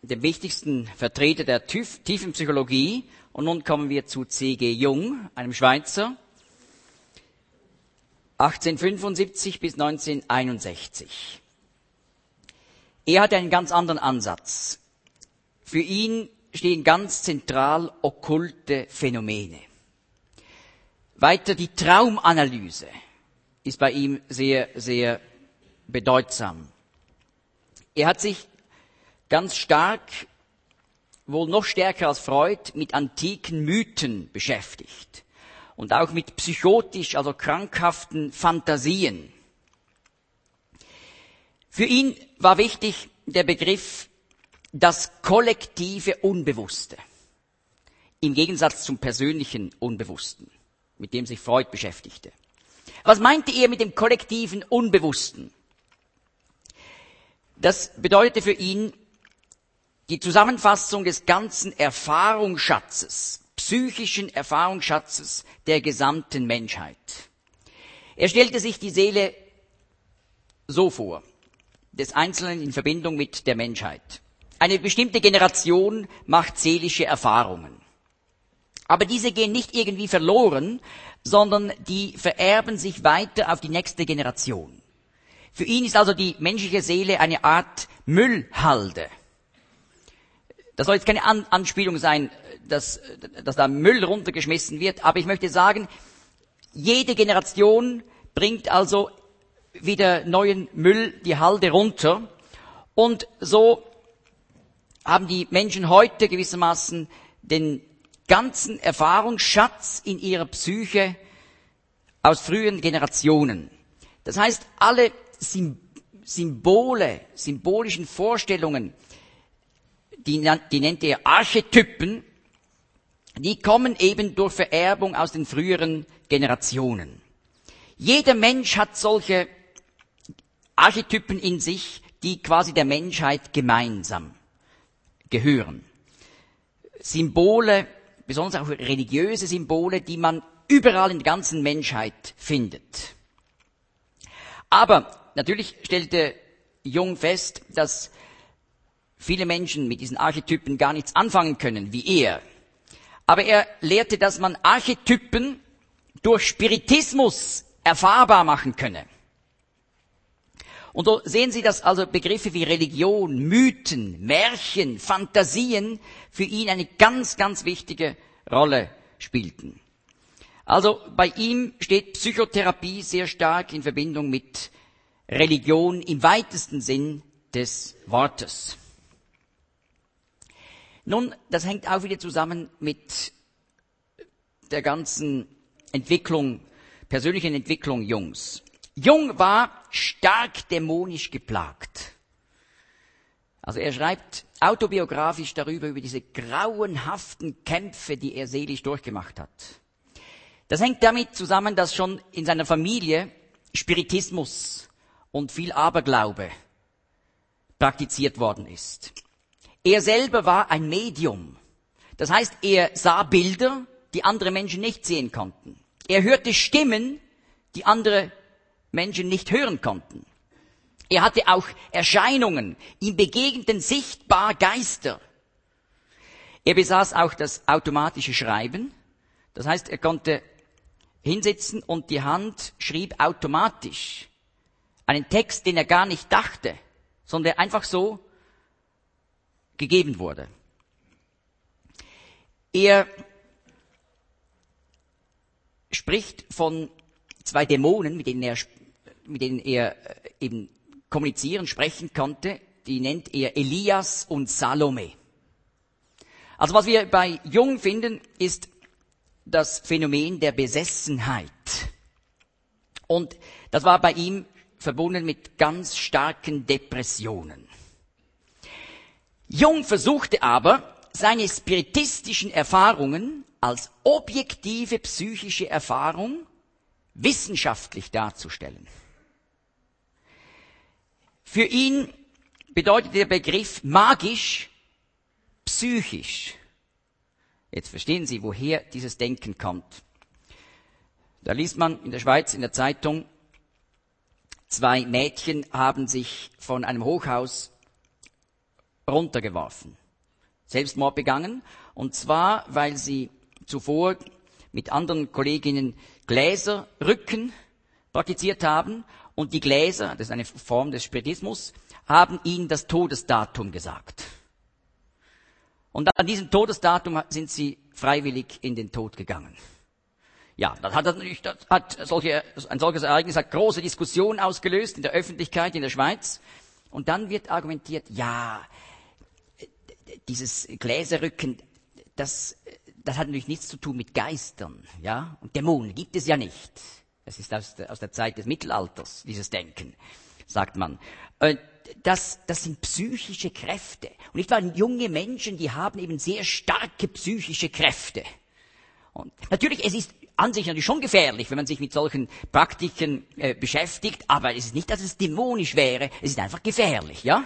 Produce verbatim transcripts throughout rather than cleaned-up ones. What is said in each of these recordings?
dem wichtigsten Vertreter der Tief- Tiefenpsychologie. Und nun kommen wir zu C G Jung, einem Schweizer, achtzehnhundertfünfundsiebzig bis neunzehnhunderteinundsechzig. Er hat einen ganz anderen Ansatz. Für ihn stehen ganz zentral okkulte Phänomene. Weiter die Traumanalyse ist bei ihm sehr, sehr bedeutsam. Er hat sich ganz stark, wohl noch stärker als Freud, mit antiken Mythen beschäftigt und auch mit psychotisch, also krankhaften Fantasien. Für ihn war wichtig der Begriff das kollektive Unbewusste, im Gegensatz zum persönlichen Unbewussten, mit dem sich Freud beschäftigte. Was meinte er mit dem kollektiven Unbewussten? Das bedeutete für ihn die Zusammenfassung des ganzen Erfahrungsschatzes, psychischen Erfahrungsschatzes der gesamten Menschheit. Er stellte sich die Seele so vor, des Einzelnen in Verbindung mit der Menschheit. Eine bestimmte Generation macht seelische Erfahrungen. Aber diese gehen nicht irgendwie verloren, sondern die vererben sich weiter auf die nächste Generation. Für ihn ist also die menschliche Seele eine Art Müllhalde. Das soll jetzt keine An- Anspielung sein, dass, dass da Müll runtergeschmissen wird, aber ich möchte sagen, jede Generation bringt also wieder neuen Müll, die Halde runter. Und so haben die Menschen heute gewissermaßen den ganzen Erfahrungsschatz in ihrer Psyche aus früheren Generationen. Das heißt, alle Symbole, symbolischen Vorstellungen, die, die nennt er Archetypen, die kommen eben durch Vererbung aus den früheren Generationen. Jeder Mensch hat solche Archetypen in sich, die quasi der Menschheit gemeinsam gehören. Symbole, besonders auch religiöse Symbole, die man überall in der ganzen Menschheit findet. Aber natürlich stellte Jung fest, dass viele Menschen mit diesen Archetypen gar nichts anfangen können, wie er. Aber er lehrte, dass man Archetypen durch Spiritismus erfahrbar machen könne. Und so sehen Sie, dass also Begriffe wie Religion, Mythen, Märchen, Fantasien für ihn eine ganz, ganz wichtige Rolle spielten. Also bei ihm steht Psychotherapie sehr stark in Verbindung mit Religion im weitesten Sinn des Wortes. Nun, das hängt auch wieder zusammen mit der ganzen Entwicklung, persönlichen Entwicklung Jungs. Jung war stark dämonisch geplagt. Also er schreibt autobiografisch darüber, über diese grauenhaften Kämpfe, die er seelisch durchgemacht hat. Das hängt damit zusammen, dass schon in seiner Familie Spiritismus und viel Aberglaube praktiziert worden ist. Er selber war ein Medium. Das heißt, er sah Bilder, die andere Menschen nicht sehen konnten. Er hörte Stimmen, die andere Menschen nicht hören konnten. Er hatte auch Erscheinungen, ihm begegneten sichtbar Geister. Er besaß auch das automatische Schreiben. Das heißt, er konnte hinsitzen und die Hand schrieb automatisch einen Text, den er gar nicht dachte, sondern der einfach so gegeben wurde. Er spricht von zwei Dämonen, mit denen er, mit denen er eben kommunizieren, sprechen konnte. Die nennt er Elias und Salome. Also was wir bei Jung finden, ist das Phänomen der Besessenheit. Und das war bei ihm verbunden mit ganz starken Depressionen. Jung versuchte aber, seine spiritistischen Erfahrungen als objektive psychische Erfahrung wissenschaftlich darzustellen. Für ihn bedeutet der Begriff magisch, psychisch. Jetzt verstehen Sie, woher dieses Denken kommt. Da liest man in der Schweiz in der Zeitung, zwei Mädchen haben sich von einem Hochhaus runtergeworfen. Selbstmord begangen. Und zwar, weil sie zuvor mit anderen Kolleginnen Gläserrücken praktiziert haben. Und die Gläser, das ist eine Form des Spiritismus, haben ihnen das Todesdatum gesagt. Und an diesem Todesdatum sind sie freiwillig in den Tod gegangen. Ja, das hat natürlich, das hat solche, ein solches Ereignis hat große Diskussionen ausgelöst in der Öffentlichkeit in der Schweiz. Und dann wird argumentiert, ja, dieses Gläserrücken, das, das hat natürlich nichts zu tun mit Geistern, ja, und Dämonen gibt es ja nicht. Das ist aus der, aus der Zeit des Mittelalters, dieses Denken, sagt man. Das, das sind psychische Kräfte. Und nicht wahr, junge Menschen, die haben eben sehr starke psychische Kräfte. Und natürlich, es ist an sich natürlich schon gefährlich, wenn man sich mit solchen Praktiken äh, beschäftigt, aber es ist nicht, dass es dämonisch wäre, es ist einfach gefährlich, ja?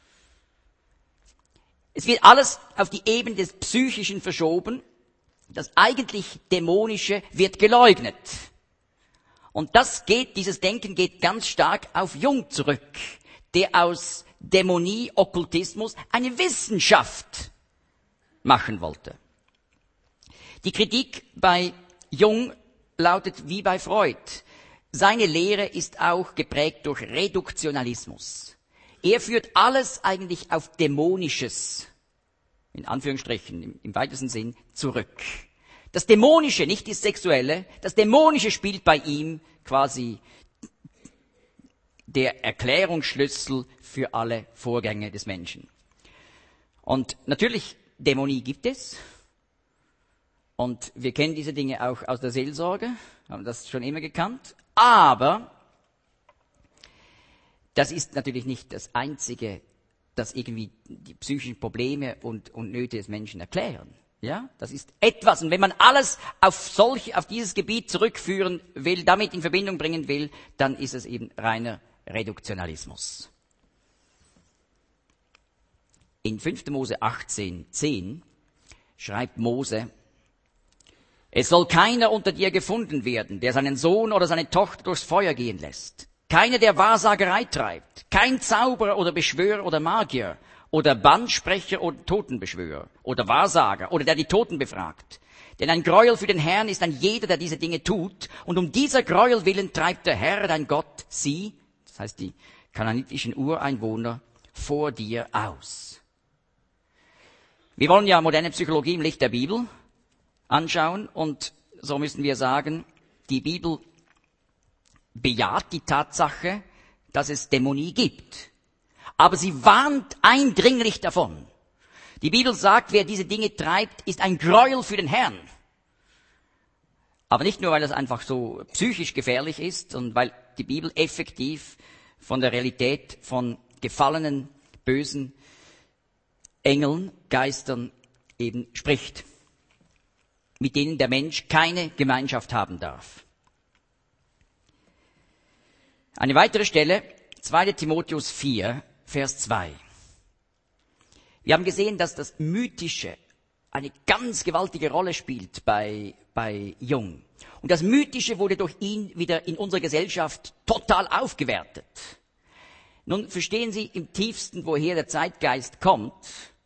Es wird alles auf die Ebene des Psychischen verschoben, das eigentlich Dämonische wird geleugnet. Und das geht, dieses Denken geht ganz stark auf Jung zurück, der aus Dämonie, Okkultismus eine Wissenschaft machen wollte. Die Kritik bei Jung lautet wie bei Freud. Seine Lehre ist auch geprägt durch Reduktionalismus. Er führt alles eigentlich auf Dämonisches, in Anführungsstrichen, im, im weitesten Sinn, zurück. Das Dämonische, nicht das Sexuelle, das Dämonische spielt bei ihm quasi der Erklärungsschlüssel für alle Vorgänge des Menschen. Und natürlich, Dämonie gibt es. Und wir kennen diese Dinge auch aus der Seelsorge, haben das schon immer gekannt. Aber das ist natürlich nicht das Einzige, das irgendwie die psychischen Probleme und, und Nöte des Menschen erklären. Ja, das ist etwas. Und wenn man alles auf solch, auf dieses Gebiet zurückführen will, damit in Verbindung bringen will, dann ist es eben reiner Reduktionalismus. In fünfter Mose achtzehn zehn schreibt Mose: Es soll keiner unter dir gefunden werden, der seinen Sohn oder seine Tochter durchs Feuer gehen lässt. Keiner, der Wahrsagerei treibt. Kein Zauberer oder Beschwörer oder Magier oder Bandsprecher oder Totenbeschwörer oder Wahrsager oder der die Toten befragt. Denn ein Gräuel für den Herrn ist ein jeder, der diese Dinge tut. Und um dieser Gräuel willen treibt der Herr, dein Gott, sie, das heißt die kanaanitischen Ureinwohner, vor dir aus. Wir wollen ja moderne Psychologie im Licht der Bibel anschauen und so müssen wir sagen, die Bibel bejaht die Tatsache, dass es Dämonie gibt. Aber sie warnt eindringlich davon. Die Bibel sagt, wer diese Dinge treibt, ist ein Gräuel für den Herrn. Aber nicht nur, weil das einfach so psychisch gefährlich ist und weil die Bibel effektiv von der Realität von gefallenen, bösen Engeln, Geistern eben spricht, mit denen der Mensch keine Gemeinschaft haben darf. Eine weitere Stelle, zweiter Timotheus vier, Vers zwei. Wir haben gesehen, dass das Mythische eine ganz gewaltige Rolle spielt bei, bei Jung. Und das Mythische wurde durch ihn wieder in unserer Gesellschaft total aufgewertet. Nun verstehen Sie im tiefsten, woher der Zeitgeist kommt,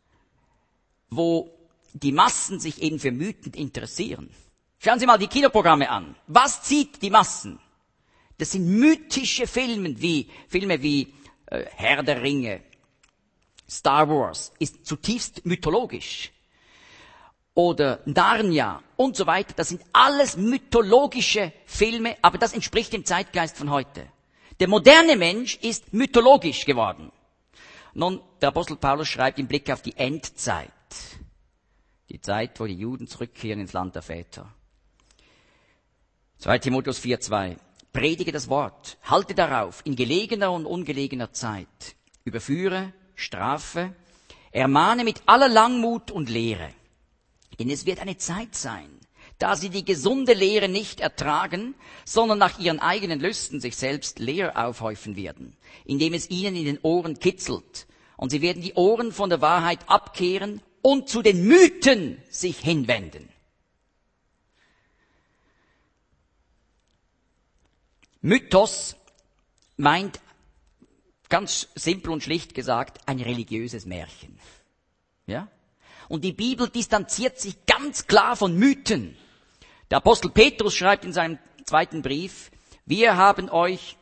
wo die Massen sich eben für Mythen interessieren. Schauen Sie mal die Kinoprogramme an. Was zieht die Massen? Das sind mythische Filme wie, Filme wie äh, Herr der Ringe, Star Wars ist zutiefst mythologisch. Oder Narnia und so weiter. Das sind alles mythologische Filme, aber das entspricht dem Zeitgeist von heute. Der moderne Mensch ist mythologisch geworden. Nun, der Apostel Paulus schreibt im Blick auf die Endzeit. Die Zeit, wo die Juden zurückkehren ins Land der Väter. zweiter Timotheus vier zwei. Predige das Wort, halte darauf in gelegener und ungelegener Zeit. Überführe, strafe, ermahne mit aller Langmut und Lehre. Denn es wird eine Zeit sein, da sie die gesunde Lehre nicht ertragen, sondern nach ihren eigenen Lüsten sich selbst Lehr aufhäufen werden, indem es ihnen in den Ohren kitzelt. Und sie werden die Ohren von der Wahrheit abkehren und zu den Mythen sich hinwenden. Mythos meint ganz simpel und schlicht gesagt, ein religiöses Märchen. Ja? Und die Bibel distanziert sich ganz klar von Mythen. Der Apostel Petrus schreibt in seinem zweiten Brief, wir haben euch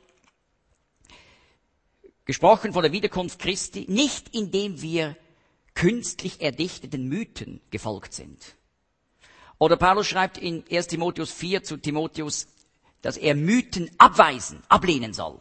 gesprochen von der Wiederkunft Christi, nicht indem wir künstlich erdichteten Mythen gefolgt sind. Oder Paulus schreibt in erster Timotheus vier zu Timotheus, dass er Mythen abweisen, ablehnen soll.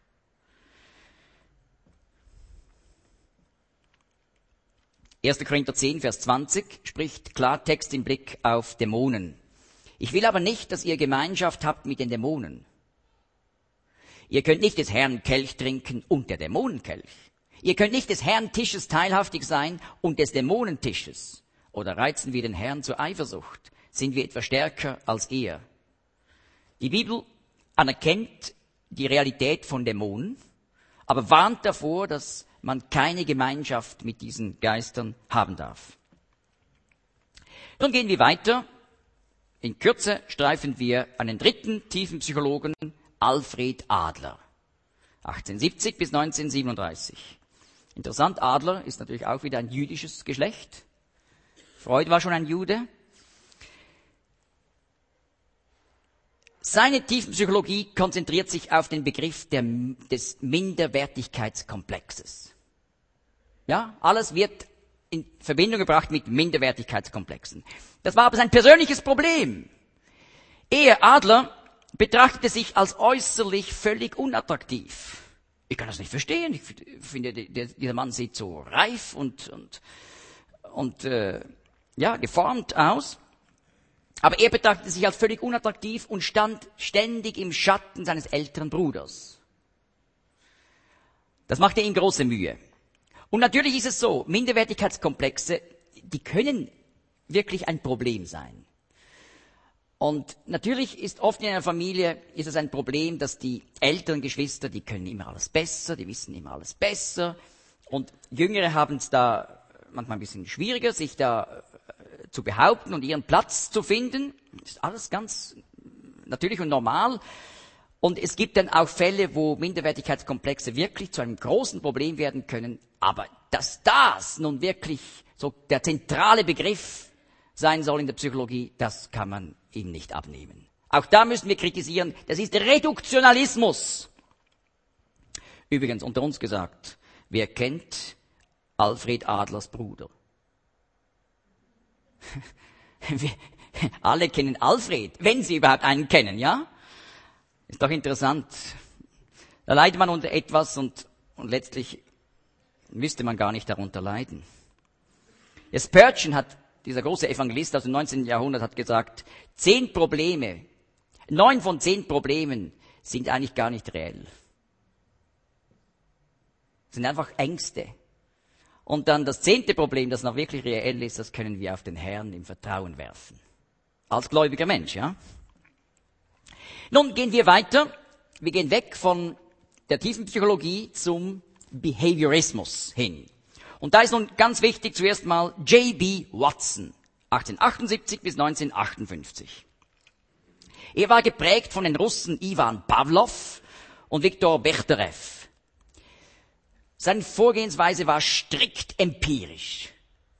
erster Korinther zehn, Vers zwanzig spricht Klartext im Blick auf Dämonen. Ich will aber nicht, dass ihr Gemeinschaft habt mit den Dämonen. Ihr könnt nicht des Herrn Kelch trinken und der Dämonenkelch. Ihr könnt nicht des Herrn Tisches teilhaftig sein und des Dämonentisches. Oder reizen wir den Herrn zur Eifersucht? Sind wir etwa stärker als er? Die Bibel anerkennt die Realität von Dämonen, aber warnt davor, dass man keine Gemeinschaft mit diesen Geistern haben darf. Nun gehen wir weiter. In Kürze streifen wir einen dritten tiefen Psychologen, Alfred Adler, achtzehnhundertsiebzig bis neunzehnhundertsiebenunddreißig. Interessant, Adler ist natürlich auch wieder ein jüdisches Geschlecht. Freud war schon ein Jude. Seine Tiefenpsychologie konzentriert sich auf den Begriff der, des Minderwertigkeitskomplexes. Ja, alles wird in Verbindung gebracht mit Minderwertigkeitskomplexen. Das war aber sein persönliches Problem. Er, Adler, betrachtete sich als äußerlich völlig unattraktiv. Ich kann das nicht verstehen. Ich finde, dieser Mann sieht so reif und, und, und äh, ja, geformt aus. Aber er betrachtete sich als völlig unattraktiv und stand ständig im Schatten seines älteren Bruders. Das machte ihm große Mühe. Und natürlich ist es so, Minderwertigkeitskomplexe, die können wirklich ein Problem sein. Und natürlich ist oft in einer Familie ist es ein Problem, dass die älteren Geschwister, die können immer alles besser, die wissen immer alles besser. Und Jüngere haben es da manchmal ein bisschen schwieriger, sich da zu behaupten und ihren Platz zu finden. Das ist alles ganz natürlich und normal. Und es gibt dann auch Fälle, wo Minderwertigkeitskomplexe wirklich zu einem großen Problem werden können. Aber dass das nun wirklich so der zentrale Begriff sein soll in der Psychologie, das kann man ihm nicht abnehmen. Auch da müssen wir kritisieren, das ist Reduktionalismus. Übrigens, unter uns gesagt, wer kennt Alfred Adlers Bruder? Wir, alle kennen Alfred, wenn sie überhaupt einen kennen, ja? Ist doch interessant. Da leidet man unter etwas und, und letztlich müsste man gar nicht darunter leiden. Ja, Spurgeon hat, dieser große Evangelist aus dem neunzehnten Jahrhundert, hat gesagt, zehn Probleme, neun von zehn Problemen sind eigentlich gar nicht reell. Sind einfach Ängste. Und dann das zehnte Problem, das noch wirklich reell ist, das können wir auf den Herrn im Vertrauen werfen. Als gläubiger Mensch, ja. Nun gehen wir weiter. Wir gehen weg von der Tiefenpsychologie zum Behaviorismus hin. Und da ist nun ganz wichtig zuerst mal J B Watson, achtzehnhundertachtundsiebzig bis neunzehnhundertachtundfünfzig. Er war geprägt von den Russen Iwan Pawlow und Viktor Bechterew. Seine Vorgehensweise war strikt empirisch.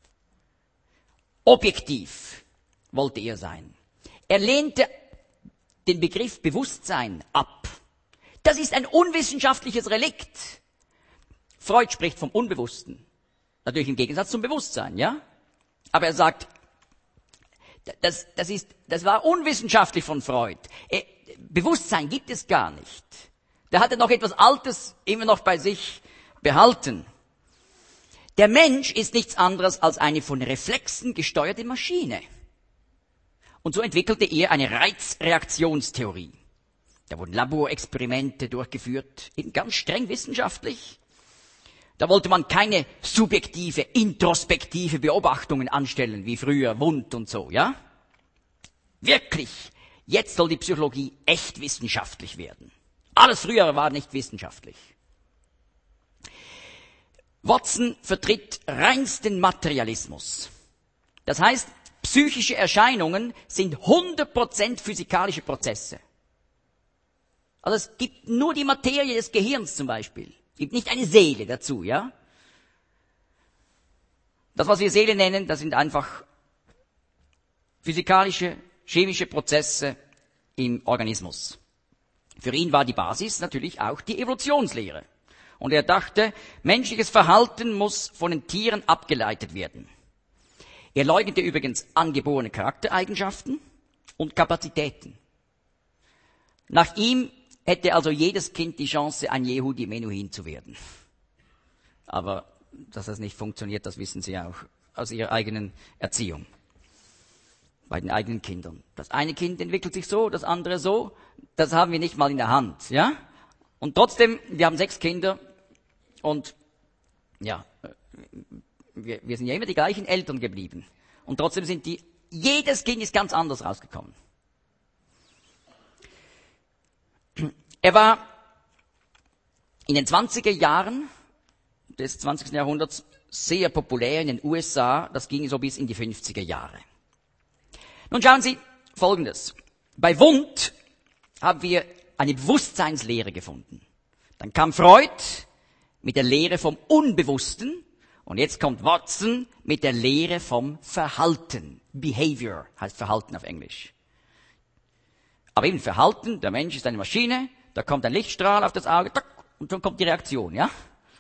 Objektiv wollte er sein. Er lehnte den Begriff Bewusstsein ab. Das ist ein unwissenschaftliches Relikt. Freud spricht vom Unbewussten. Natürlich im Gegensatz zum Bewusstsein, ja? Aber er sagt, das, das ist, das war unwissenschaftlich von Freud. Er, Bewusstsein gibt es gar nicht. Da hat er noch etwas Altes immer noch bei sich behalten. Der Mensch ist nichts anderes als eine von Reflexen gesteuerte Maschine. Und so entwickelte er eine Reizreaktionstheorie. Da wurden Laborexperimente durchgeführt, eben ganz streng wissenschaftlich. Da wollte man keine subjektive, introspektive Beobachtungen anstellen, wie früher Wundt und so, ja? Wirklich, jetzt soll die Psychologie echt wissenschaftlich werden. Alles früher war nicht wissenschaftlich. Watson vertritt reinsten Materialismus. Das heißt, psychische Erscheinungen sind hundert Prozent physikalische Prozesse. Also es gibt nur die Materie des Gehirns zum Beispiel. Gibt nicht eine Seele dazu, ja? Das, was wir Seele nennen, das sind einfach physikalische, chemische Prozesse im Organismus. Für ihn war die Basis natürlich auch die Evolutionslehre. Und er dachte, menschliches Verhalten muss von den Tieren abgeleitet werden. Er leugnete übrigens angeborene Charaktereigenschaften und Kapazitäten. Nach ihm hätte also jedes Kind die Chance, ein Yehudi Menuhin zu werden. Aber dass das nicht funktioniert, das wissen Sie auch aus Ihrer eigenen Erziehung. Bei den eigenen Kindern. Das eine Kind entwickelt sich so, das andere so. Das haben wir nicht mal in der Hand, ja? Und trotzdem, wir haben sechs Kinder und ja, wir, wir sind ja immer die gleichen Eltern geblieben. Und trotzdem sind die, jedes Kind ist ganz anders rausgekommen. Er war in den zwanziger Jahren des zwanzigsten Jahrhunderts sehr populär in den U S A. Das ging so bis in die fünfziger Jahre. Nun schauen Sie Folgendes. Bei Wundt haben wir eine Bewusstseinslehre gefunden. Dann kam Freud mit der Lehre vom Unbewussten und jetzt kommt Watson mit der Lehre vom Verhalten. Behavior heißt Verhalten auf Englisch. Aber eben Verhalten, der Mensch ist eine Maschine, da kommt ein Lichtstrahl auf das Auge und dann kommt die Reaktion, ja?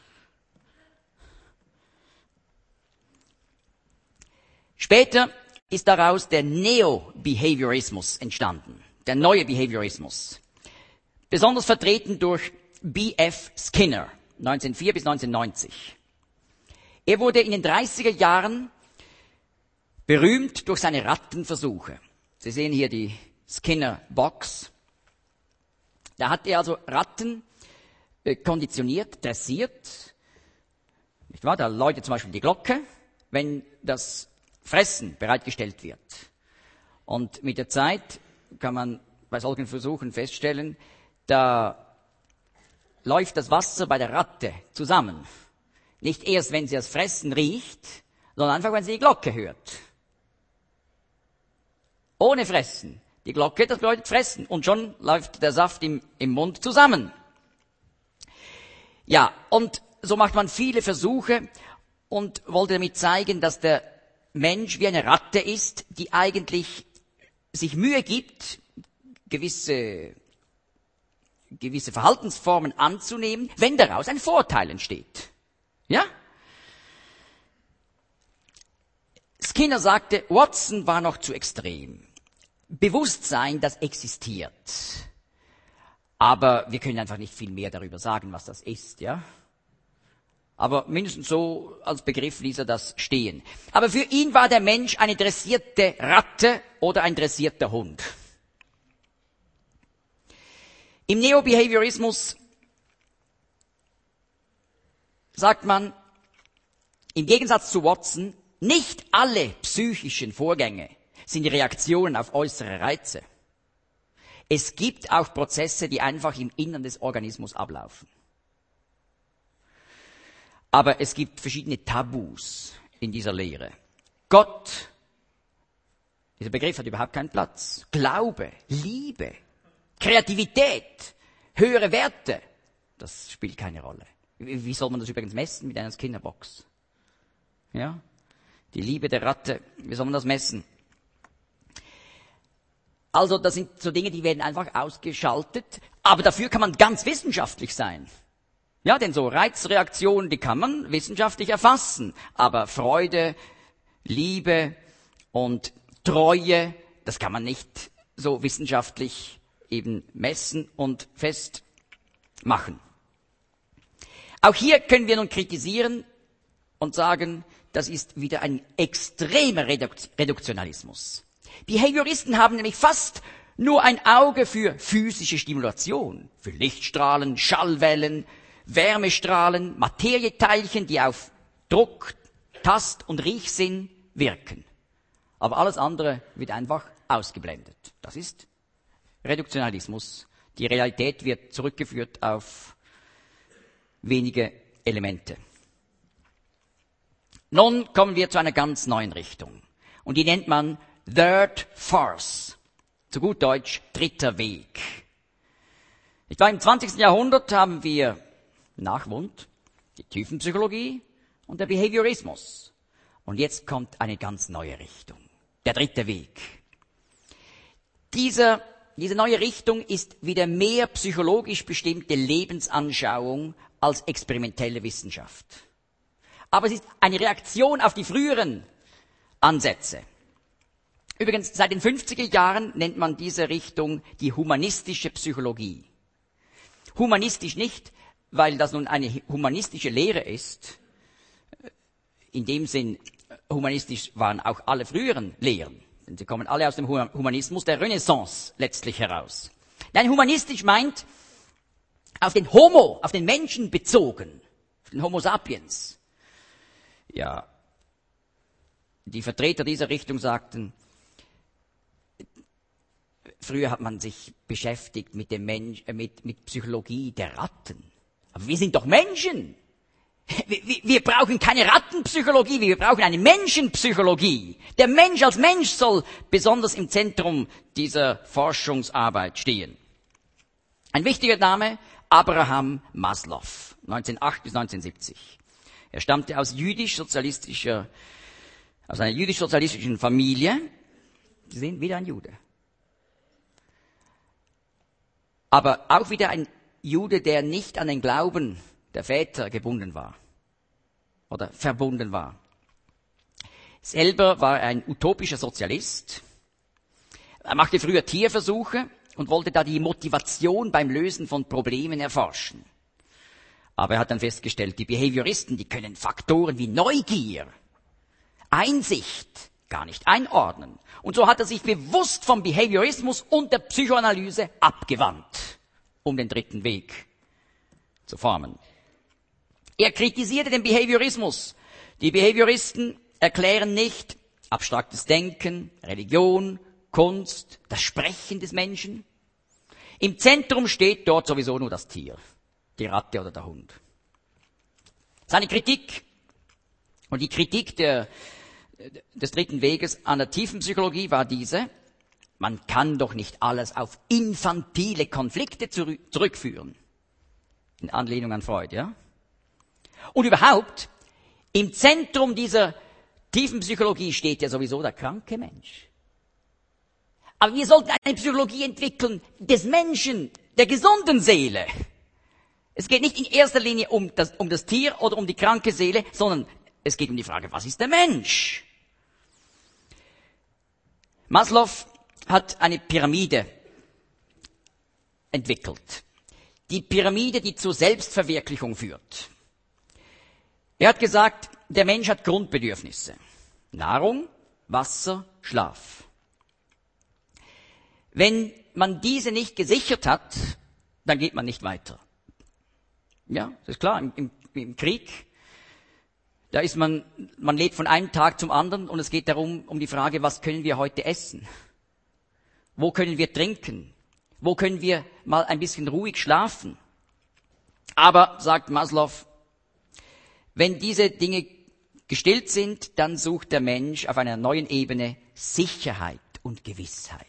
Später ist daraus der Neo-Behaviorismus entstanden, der neue Behaviorismus. Besonders vertreten durch B F Skinner, neunzehnhundertvier bis neunzehnhundertneunzig. Er wurde in den dreißiger Jahren berühmt durch seine Rattenversuche. Sie sehen hier die Skinner-Box. Da hat er also Ratten äh, konditioniert, dressiert. Nicht wahr? Da läutet zum Beispiel die Glocke, wenn das Fressen bereitgestellt wird. Und mit der Zeit kann man bei solchen Versuchen feststellen, da läuft das Wasser bei der Ratte zusammen. Nicht erst, wenn sie das Fressen riecht, sondern einfach, wenn sie die Glocke hört. Ohne Fressen. Die Glocke, das bedeutet Fressen. Und schon läuft der Saft im, im Mund zusammen. Ja, und so macht man viele Versuche und wollte damit zeigen, dass der Mensch wie eine Ratte ist, die eigentlich sich Mühe gibt, gewisse, gewisse Verhaltensformen anzunehmen, wenn daraus ein Vorteil entsteht. Ja? Skinner sagte, Watson war noch zu extrem. Bewusstsein, das existiert. Aber wir können einfach nicht viel mehr darüber sagen, was das ist, ja? Aber mindestens so als Begriff ließ er das stehen. Aber für ihn war der Mensch eine dressierte Ratte oder ein dressierter Hund. Im Neobehaviorismus sagt man, im Gegensatz zu Watson, nicht alle psychischen Vorgänge sind Reaktionen auf äußere Reize. Es gibt auch Prozesse, die einfach im Innern des Organismus ablaufen. Aber es gibt verschiedene Tabus in dieser Lehre. Gott, dieser Begriff hat überhaupt keinen Platz. Glaube, Liebe, Kreativität, höhere Werte, das spielt keine Rolle. Wie soll man das übrigens messen mit einer Skinnerbox? Ja? Die Liebe der Ratte, wie soll man das messen? Also das sind so Dinge, die werden einfach ausgeschaltet, aber dafür kann man ganz wissenschaftlich sein. Ja, denn so Reizreaktionen, die kann man wissenschaftlich erfassen, aber Freude, Liebe und Treue, das kann man nicht so wissenschaftlich eben messen und festmachen. Auch hier können wir nun kritisieren und sagen, das ist wieder ein extremer Reduktionalismus. Behavioristen haben nämlich fast nur ein Auge für physische Stimulation, für Lichtstrahlen, Schallwellen, Wärmestrahlen, Materieteilchen, die auf Druck, Tast- und Riechsinn wirken. Aber alles andere wird einfach ausgeblendet. Das ist Reduktionalismus. Die Realität wird zurückgeführt auf wenige Elemente. Nun kommen wir zu einer ganz neuen Richtung. Und die nennt man Third Force. Zu gut Deutsch, dritter Weg. Etwa im zwanzigsten Jahrhundert haben wir nachwohnt, die Tiefenpsychologie und der Behaviorismus. Und jetzt kommt eine ganz neue Richtung, der dritte Weg. Dieser, diese neue Richtung ist wieder mehr psychologisch bestimmte Lebensanschauung als experimentelle Wissenschaft. Aber es ist eine Reaktion auf die früheren Ansätze. Übrigens, seit den fünfziger Jahren nennt man diese Richtung die humanistische Psychologie. Humanistisch nicht, weil das nun eine humanistische Lehre ist. In dem Sinn, humanistisch waren auch alle früheren Lehren. Denn sie kommen alle aus dem Humanismus der Renaissance letztlich heraus. Nein, humanistisch meint auf den Homo, auf den Menschen bezogen, auf den Homo sapiens. Ja, die Vertreter dieser Richtung sagten, früher hat man sich beschäftigt mit dem Mensch, äh, mit, mit Psychologie der Ratten. Aber wir sind doch Menschen. Wir, wir, wir brauchen keine Rattenpsychologie, wir brauchen eine Menschenpsychologie. Der Mensch als Mensch soll besonders im Zentrum dieser Forschungsarbeit stehen. Ein wichtiger Name, Abraham Maslow, neunzehnhundertacht bis neunzehnhundertsiebzig. Er stammte aus jüdisch-sozialistischer, aus einer jüdisch-sozialistischen Familie. Sie sehen, wieder ein Jude. Aber auch wieder ein Jude, der nicht an den Glauben der Väter gebunden war oder verbunden war. Selber war er ein utopischer Sozialist. Er machte früher Tierversuche und wollte da die Motivation beim Lösen von Problemen erforschen. Aber er hat dann festgestellt, die Behavioristen, die können Faktoren wie Neugier, Einsicht gar nicht einordnen. Und so hat er sich bewusst vom Behaviorismus und der Psychoanalyse abgewandt, um den dritten Weg zu formen. Er kritisierte den Behaviorismus. Die Behavioristen erklären nicht abstraktes Denken, Religion, Kunst, das Sprechen des Menschen. Im Zentrum steht dort sowieso nur das Tier, die Ratte oder der Hund. Seine Kritik und die Kritik der, des dritten Weges an der Tiefenpsychologie war diese: Man kann doch nicht alles auf infantile Konflikte zurückführen. In Anlehnung an Freud, ja? Und überhaupt, im Zentrum dieser Tiefenpsychologie steht ja sowieso der kranke Mensch. Aber wir sollten eine Psychologie entwickeln des Menschen, der gesunden Seele. Es geht nicht in erster Linie um das, um das Tier oder um die kranke Seele, sondern es geht um die Frage, was ist der Mensch? Maslow hat eine Pyramide entwickelt. Die Pyramide, die zur Selbstverwirklichung führt. Er hat gesagt, der Mensch hat Grundbedürfnisse. Nahrung, Wasser, Schlaf. Wenn man diese nicht gesichert hat, dann geht man nicht weiter. Ja, das ist klar, im, im, im Krieg, da ist man, man lebt von einem Tag zum anderen und es geht darum, um die Frage, was können wir heute essen? Wo können wir trinken? Wo können wir mal ein bisschen ruhig schlafen? Aber, sagt Maslow, wenn diese Dinge gestillt sind, dann sucht der Mensch auf einer neuen Ebene Sicherheit und Gewissheit.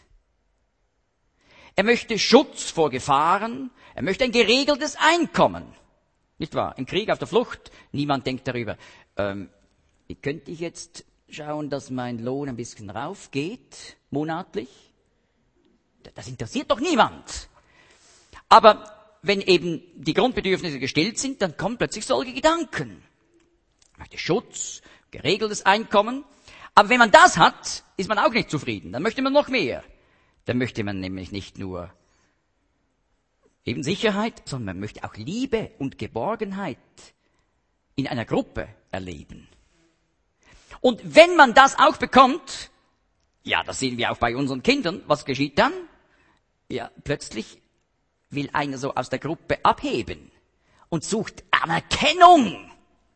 Er möchte Schutz vor Gefahren, er möchte ein geregeltes Einkommen. Nicht wahr? Im Krieg, auf der Flucht, niemand denkt darüber, ähm, wie könnte ich jetzt schauen, dass mein Lohn ein bisschen raufgeht, monatlich? Das interessiert doch niemand. Aber wenn eben die Grundbedürfnisse gestillt sind, dann kommen plötzlich solche Gedanken. Ich möchte Schutz, geregeltes Einkommen. Aber wenn man das hat, ist man auch nicht zufrieden. Dann möchte man noch mehr. Dann möchte man nämlich nicht nur eben Sicherheit, sondern man möchte auch Liebe und Geborgenheit in einer Gruppe erleben. Und wenn man das auch bekommt, ja, das sehen wir auch bei unseren Kindern, was geschieht dann? Ja, plötzlich will einer so aus der Gruppe abheben und sucht Anerkennung.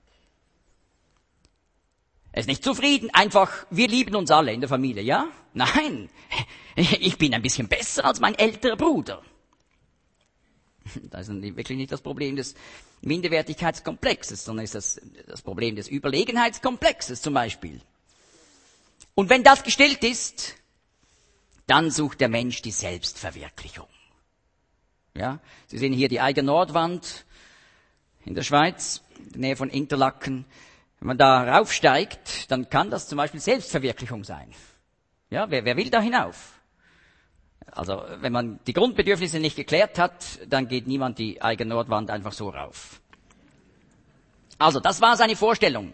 Er ist nicht zufrieden, einfach, wir lieben uns alle in der Familie, ja? Nein, ich bin ein bisschen besser als mein älterer Bruder. Das ist wirklich nicht das Problem des Minderwertigkeitskomplexes, sondern ist das das Problem des Überlegenheitskomplexes zum Beispiel. Und wenn das gestillt ist, dann sucht der Mensch die Selbstverwirklichung. Ja, Sie sehen hier die Eiger Nordwand. in der Schweiz, in der Nähe von Interlaken. Wenn man da raufsteigt, dann kann das zum Beispiel Selbstverwirklichung sein. Ja, wer, wer will da hinauf? Also, wenn man die Grundbedürfnisse nicht geklärt hat, dann geht niemand die eigene Nordwand einfach so rauf. Also, das war seine Vorstellung.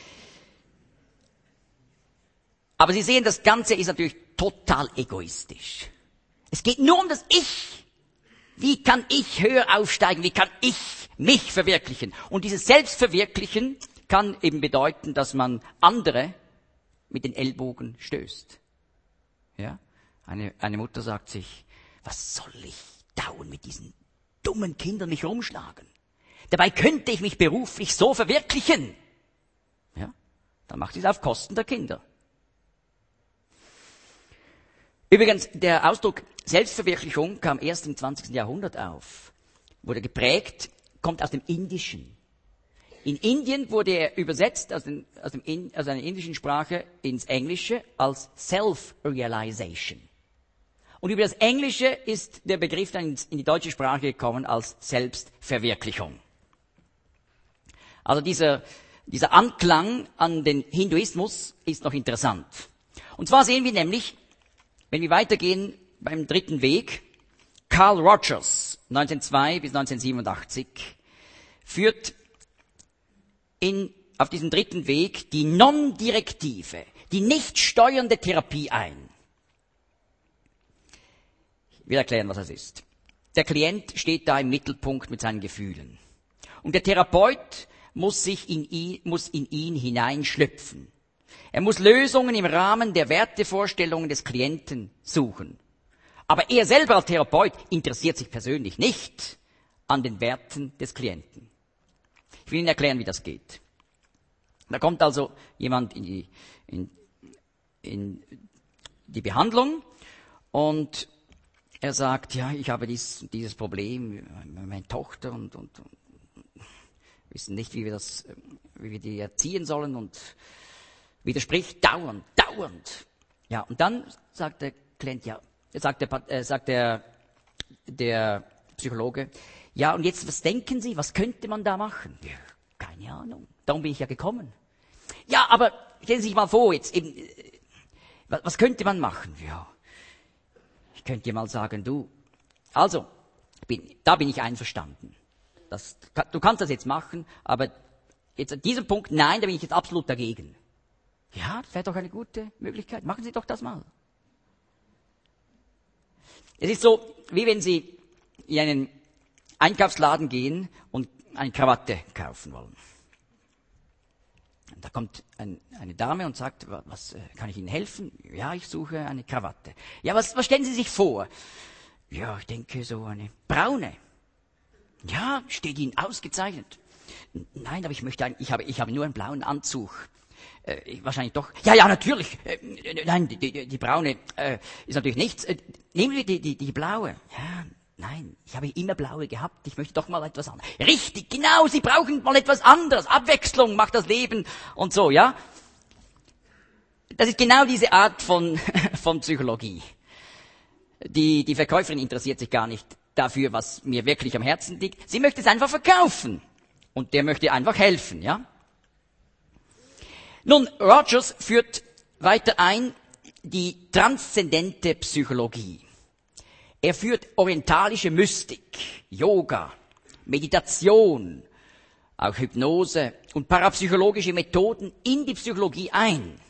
Aber Sie sehen, das Ganze ist natürlich total egoistisch. Es geht nur um das Ich. Wie kann ich höher aufsteigen? Wie kann ich mich verwirklichen? Und dieses Selbstverwirklichen kann eben bedeuten, dass man andere mit den Ellbogen stößt. Ja? Eine, eine Mutter sagt sich, was soll ich dauernd mit diesen dummen Kindern mich rumschlagen? Dabei könnte ich mich beruflich so verwirklichen. Ja? Dann macht sie es auf Kosten der Kinder. Übrigens, der Ausdruck Selbstverwirklichung kam erst im zwanzigsten Jahrhundert auf. Wurde geprägt, kommt aus dem Indischen. In Indien wurde er übersetzt aus, den, aus, dem, aus einer indischen Sprache ins Englische als Self-Realization. Und über das Englische ist der Begriff dann in die deutsche Sprache gekommen als Selbstverwirklichung. Also dieser, dieser Anklang an den Hinduismus ist noch interessant. Und zwar sehen wir nämlich, wenn wir weitergehen beim dritten Weg, Carl Rogers, neunzehnhundertzwei bis neunzehnhundertsiebenundachtzig, führt in, auf diesem dritten Weg die non-direktive, die nicht steuernde Therapie ein. Ich will erklären, was das ist. Der Klient steht da im Mittelpunkt mit seinen Gefühlen. Und der Therapeut muss sich in ihn, muss in ihn hineinschlüpfen. Er muss Lösungen im Rahmen der Wertevorstellungen des Klienten suchen. Aber er selber als Therapeut interessiert sich persönlich nicht an den Werten des Klienten. Ich will Ihnen erklären, wie das geht. Da kommt also jemand in die, in, in die Behandlung und er sagt, ja, ich habe dies, dieses Problem, meine Tochter und, und, und wissen nicht, wie wir das, wie wir die erziehen sollen und widerspricht dauernd, dauernd. Ja, und dann sagt der Klient, ja, sagt der, äh, sagt der, der Psychologe, ja, und jetzt, was denken Sie, was könnte man da machen? Ja, keine Ahnung, darum bin ich ja gekommen. Ja, aber stellen Sie sich mal vor, jetzt eben, was, was könnte man machen? Ja, ich könnte dir mal sagen, du, also, bin, da bin ich einverstanden. Das, du kannst das jetzt machen, aber jetzt an diesem Punkt, nein, da bin ich jetzt absolut dagegen. Ja, das wäre doch eine gute Möglichkeit. Machen Sie doch das mal. Es ist so, wie wenn Sie in einen Einkaufsladen gehen und eine Krawatte kaufen wollen. Da kommt ein, eine Dame und sagt, was kann ich Ihnen helfen? Ja, ich suche eine Krawatte. Ja, was, was stellen Sie sich vor? Ja, ich denke so eine braune. Ja, steht Ihnen ausgezeichnet. Nein, aber ich möchte, ein, ich habe, ich habe nur einen blauen Anzug. Äh, wahrscheinlich doch. Ja, ja, natürlich. Äh, nein, die, die, die braune äh, ist natürlich nichts. Äh, nehmen wir die, die, die blaue. Ja, nein, ich habe immer blaue gehabt. Ich möchte doch mal etwas anderes. Richtig, genau. Sie brauchen mal etwas anderes. Abwechslung macht das Leben und so, ja. Das ist genau diese Art von von Psychologie. Die die Verkäuferin interessiert sich gar nicht dafür, was mir wirklich am Herzen liegt. Sie möchte es einfach verkaufen und der möchte einfach helfen, ja. Nun, Rogers führt weiter ein die transzendente Psychologie. Er führt orientalische Mystik, Yoga, Meditation, auch Hypnose und parapsychologische Methoden in die Psychologie ein.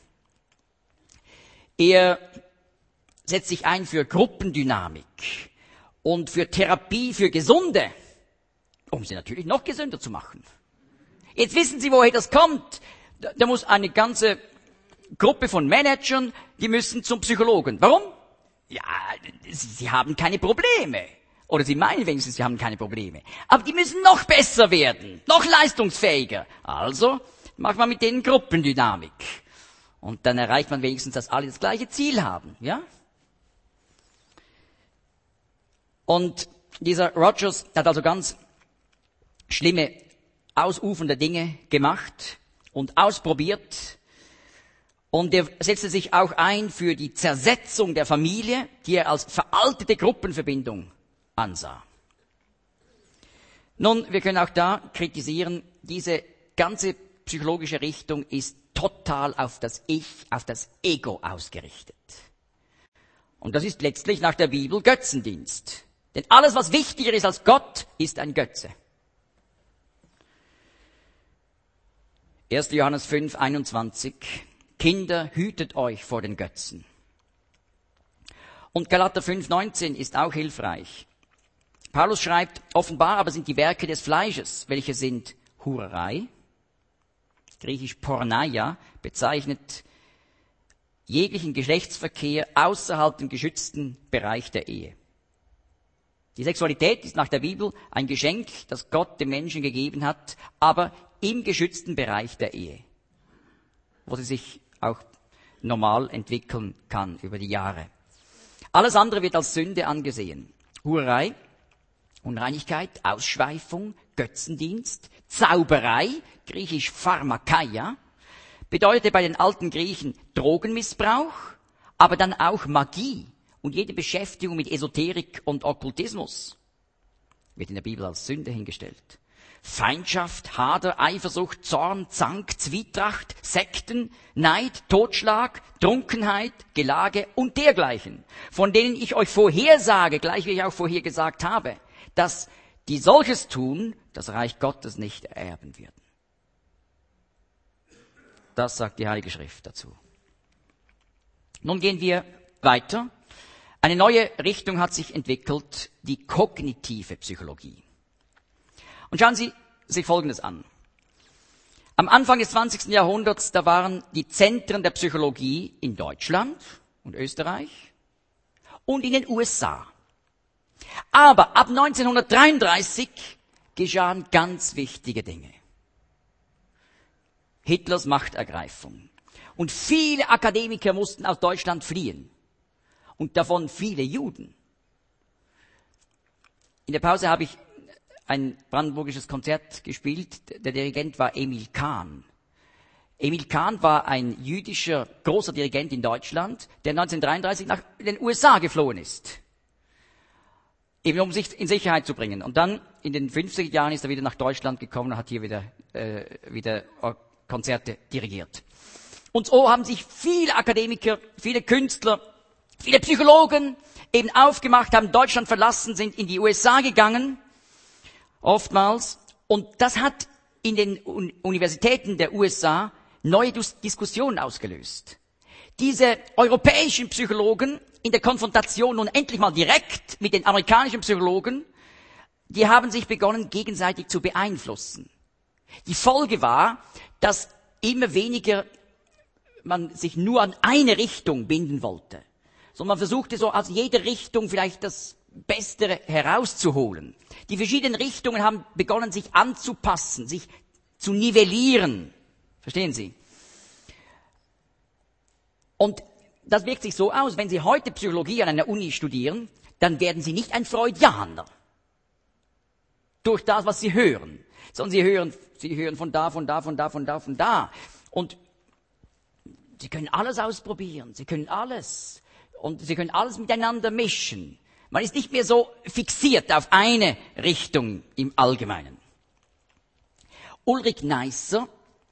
Er setzt sich ein für Gruppendynamik und für Therapie für Gesunde, um sie natürlich noch gesünder zu machen. Jetzt wissen Sie, woher das kommt. Da muss eine ganze Gruppe von Managern, die müssen zum Psychologen. Warum? Ja, sie haben keine Probleme. Oder sie meinen wenigstens, sie haben keine Probleme. Aber die müssen noch besser werden, noch leistungsfähiger. Also macht man mit denen Gruppendynamik. Und dann erreicht man wenigstens, dass alle das gleiche Ziel haben. Ja? Und dieser Rogers hat also ganz schlimme, ausufernde Dinge gemacht und ausprobiert. Und er setzte sich auch ein für die Zersetzung der Familie, die er als veraltete Gruppenverbindung ansah. Nun, wir können auch da kritisieren, diese ganze psychologische Richtung ist total auf das Ich, auf das Ego ausgerichtet. Und das ist letztlich nach der Bibel Götzendienst. Denn alles, was wichtiger ist als Gott, ist ein Götze. erster Johannes fünf, einundzwanzig. Kinder, hütet euch vor den Götzen. Und Galater fünf, neunzehn ist auch hilfreich. Paulus schreibt, offenbar aber sind die Werke des Fleisches, welche sind Hurerei, griechisch Porneia, bezeichnet jeglichen Geschlechtsverkehr außerhalb dem geschützten Bereich der Ehe. Die Sexualität ist nach der Bibel ein Geschenk, das Gott dem Menschen gegeben hat, aber im geschützten Bereich der Ehe, wo sie sich auch normal entwickeln kann über die Jahre. Alles andere wird als Sünde angesehen. Hurerei, Unreinigkeit, Ausschweifung, Götzendienst, Zauberei, griechisch Pharmakeia, bedeutete bei den alten Griechen Drogenmissbrauch, aber dann auch Magie und jede Beschäftigung mit Esoterik und Okkultismus wird in der Bibel als Sünde hingestellt. Feindschaft, Hader, Eifersucht, Zorn, Zank, Zwietracht, Sekten, Neid, Totschlag, Trunkenheit, Gelage und dergleichen, von denen ich euch vorhersage, gleich wie ich auch vorher gesagt habe, dass die solches tun, das Reich Gottes nicht ererben werden. Das sagt die Heilige Schrift dazu. Nun gehen wir weiter. Eine neue Richtung hat sich entwickelt, die kognitive Psychologie. Und schauen Sie sich Folgendes an. Am Anfang des zwanzigsten Jahrhunderts, da waren die Zentren der Psychologie in Deutschland und Österreich und in den U S A. Aber ab neunzehnhundertdreiunddreißig geschahen ganz wichtige Dinge. Hitlers Machtergreifung. Und viele Akademiker mussten aus Deutschland fliehen. Und davon viele Juden. In der Pause habe ich ein brandenburgisches Konzert gespielt. Der Dirigent war Emil Kahn. Emil Kahn war ein jüdischer großer Dirigent in Deutschland, der neunzehnhundertdreiunddreißig nach den U S A geflohen ist. Eben um sich in Sicherheit zu bringen. Und dann in den fünfziger Jahren ist er wieder nach Deutschland gekommen und hat hier wieder, äh, wieder Konzerte dirigiert. Und so haben sich viele Akademiker, viele Künstler, viele Psychologen eben aufgemacht, haben Deutschland verlassen, sind in die U S A gegangen, oftmals. Und das hat in den Universitäten der U S A neue Diskussionen ausgelöst. Diese europäischen Psychologen in der Konfrontation nun endlich mal direkt mit den amerikanischen Psychologen, die haben sich begonnen, gegenseitig zu beeinflussen. Die Folge war, dass immer weniger man sich nur an eine Richtung binden wollte, sondern man versuchte so aus jeder Richtung vielleicht das Beste herauszuholen. Die verschiedenen Richtungen haben begonnen, sich anzupassen, sich zu nivellieren. Verstehen Sie? Und das wirkt sich so aus, wenn Sie heute Psychologie an einer Uni studieren, dann werden Sie nicht ein Freudianer. Durch das, was Sie hören. Sondern Sie hören, Sie hören von da, von da, von da, von da, von da. Und Sie können alles ausprobieren. Sie können alles. Und Sie können alles miteinander mischen. Man ist nicht mehr so fixiert auf eine Richtung im Allgemeinen. Ulrich Neisser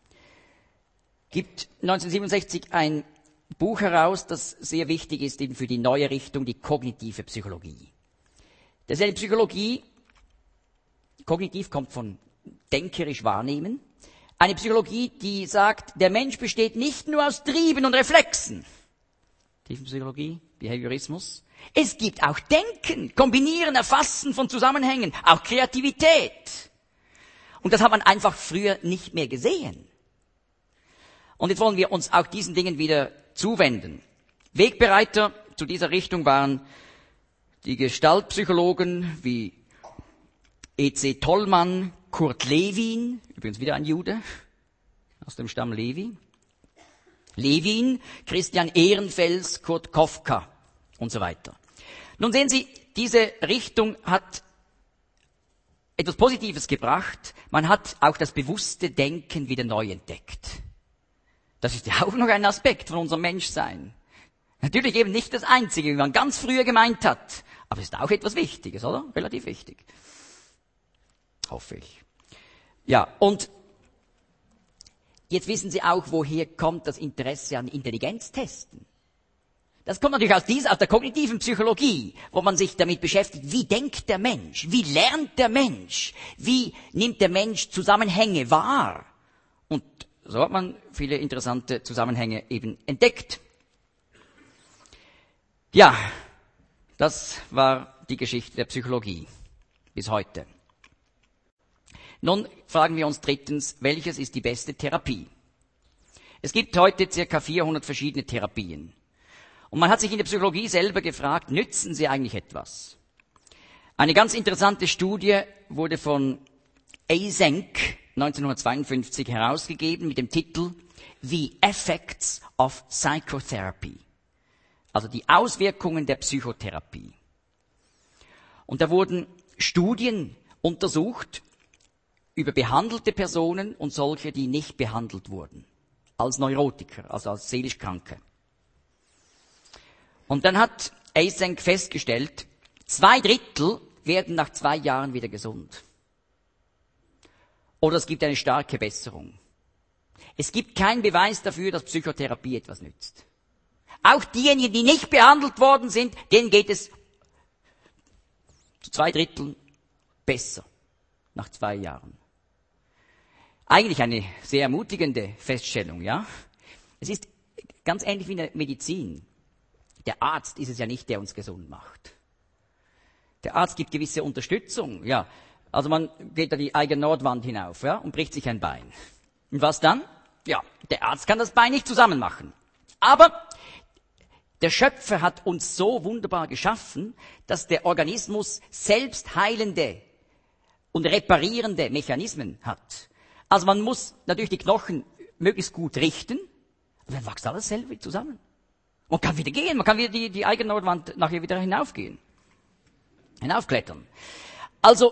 gibt neunzehnhundertsiebenundsechzig ein Buch heraus, das sehr wichtig ist eben für die neue Richtung, die kognitive Psychologie. Das ist eine Psychologie, kognitiv kommt von denkerisch wahrnehmen, eine Psychologie, die sagt, der Mensch besteht nicht nur aus Trieben und Reflexen. Tiefenpsychologie, Behaviorismus. Es gibt auch Denken, Kombinieren, Erfassen von Zusammenhängen, auch Kreativität. Und das hat man einfach früher nicht mehr gesehen. Und jetzt wollen wir uns auch diesen Dingen wieder zuwenden. Wegbereiter zu dieser Richtung waren die Gestaltpsychologen wie E C Tollmann, Kurt Lewin, übrigens wieder ein Jude, aus dem Stamm Levi, Lewin, Christian Ehrenfels, Kurt Kofka und so weiter. Nun sehen Sie, diese Richtung hat etwas Positives gebracht. Man hat auch das bewusste Denken wieder neu entdeckt. Das ist ja auch noch ein Aspekt von unserem Menschsein. Natürlich eben nicht das Einzige, wie man ganz früher gemeint hat. Aber es ist auch etwas Wichtiges, oder? Relativ wichtig. hoffe ich. Ja, und jetzt wissen Sie auch, woher kommt das Interesse an Intelligenztesten. Das kommt natürlich aus dieser, aus der kognitiven Psychologie, wo man sich damit beschäftigt, wie denkt der Mensch, wie lernt der Mensch, wie nimmt der Mensch Zusammenhänge wahr. Und so hat man viele interessante Zusammenhänge eben entdeckt. Ja, das war die Geschichte der Psychologie bis heute. Nun fragen wir uns drittens, welches ist die beste Therapie? Es gibt heute circa vierhundert verschiedene Therapien. Und man hat sich in der Psychologie selber gefragt, nützen sie eigentlich etwas? Eine ganz interessante Studie wurde von Eysenck neunzehnhundertzweiundfünfzig herausgegeben mit dem Titel The Effects of Psychotherapy, also die Auswirkungen der Psychotherapie. Und da wurden Studien untersucht über behandelte Personen und solche, die nicht behandelt wurden, als Neurotiker, also als seelisch Kranke. Und dann hat Eysenck festgestellt, zwei Drittel werden nach zwei Jahren wieder gesund. Oder es gibt eine starke Besserung. Es gibt keinen Beweis dafür, dass Psychotherapie etwas nützt. Auch diejenigen, die nicht behandelt worden sind, denen geht es zu zwei Dritteln besser nach zwei Jahren. Eigentlich eine sehr ermutigende Feststellung, ja? Es ist ganz ähnlich wie in der Medizin. Der Arzt ist es ja nicht, der uns gesund macht. Der Arzt gibt gewisse Unterstützung, ja. Also man geht da die eigene Nordwand hinauf, ja, und bricht sich ein Bein. Und was dann? Ja, der Arzt kann das Bein nicht zusammen machen. Aber der Schöpfer hat uns so wunderbar geschaffen, dass der Organismus selbst heilende und reparierende Mechanismen hat. Also man muss natürlich die Knochen möglichst gut richten, und dann wächst alles selber wieder zusammen. Man kann wieder gehen, man kann wieder die, die eigene Nordwand nachher wieder hinaufgehen. Hinaufklettern. Also,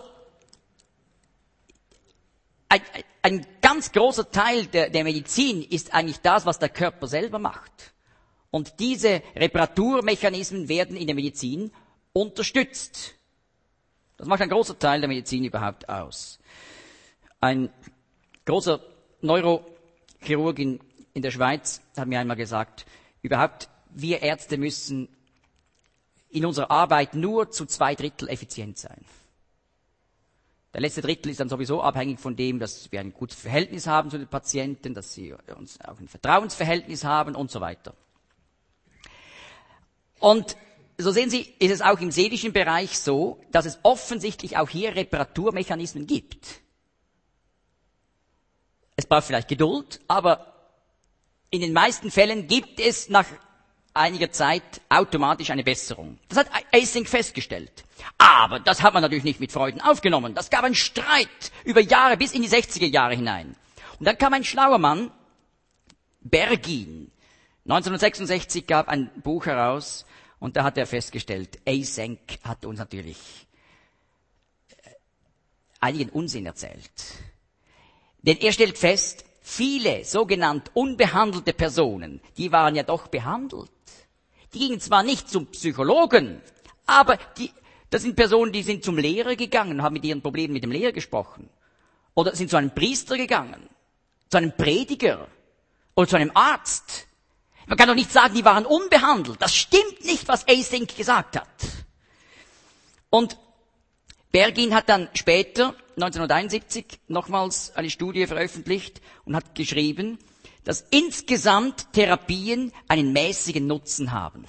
ein, ein ganz großer Teil der, der Medizin ist eigentlich das, was der Körper selber macht. Und diese Reparaturmechanismen werden in der Medizin unterstützt. Das macht ein großer Teil der Medizin überhaupt aus. Ein großer Neurochirurg in, in der Schweiz hat mir einmal gesagt, überhaupt wir Ärzte müssen in unserer Arbeit nur zu zwei Drittel effizient sein. Der letzte Drittel ist dann sowieso abhängig von dem, dass wir ein gutes Verhältnis haben zu den Patienten, dass sie uns auch ein Vertrauensverhältnis haben und so weiter. Und so sehen Sie, ist es auch im seelischen Bereich so, dass es offensichtlich auch hier Reparaturmechanismen gibt. Es braucht vielleicht Geduld, aber in den meisten Fällen gibt es nach einiger Zeit automatisch eine Besserung. Das hat Eysenck festgestellt. Aber das hat man natürlich nicht mit Freuden aufgenommen. Das gab einen Streit über Jahre bis in die sechziger Jahre hinein. Und dann kam ein schlauer Mann, Bergin, neunzehnhundertsechsundsechzig gab ein Buch heraus und da hat er festgestellt, Eysenck hat uns natürlich einigen Unsinn erzählt. Denn er stellt fest, viele sogenannt unbehandelte Personen, die waren ja doch behandelt. Die gingen zwar nicht zum Psychologen, aber die, das sind Personen, die sind zum Lehrer gegangen, haben mit ihren Problemen mit dem Lehrer gesprochen. Oder sind zu einem Priester gegangen, zu einem Prediger oder zu einem Arzt. Man kann doch nicht sagen, die waren unbehandelt. Das stimmt nicht, was Eysenck gesagt hat. Und Bergin hat dann später, neunzehnhunderteinundsiebzig, nochmals eine Studie veröffentlicht und hat geschrieben, dass insgesamt Therapien einen mäßigen Nutzen haben.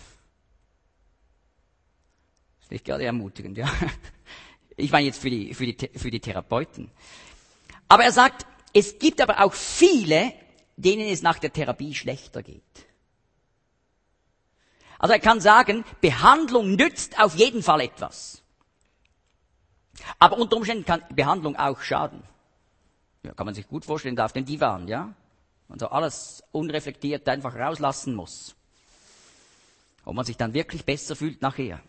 Das ist nicht gerade ermutigend, ja. Ich meine jetzt für die, für die, für die Therapeuten. Aber er sagt, es gibt aber auch viele, denen es nach der Therapie schlechter geht. Also er kann sagen, Behandlung nützt auf jeden Fall etwas. Aber unter Umständen kann Behandlung auch schaden. Ja, kann man sich gut vorstellen, auf dem Divan, ja. Also alles unreflektiert einfach rauslassen muss. Ob man sich dann wirklich besser fühlt nachher.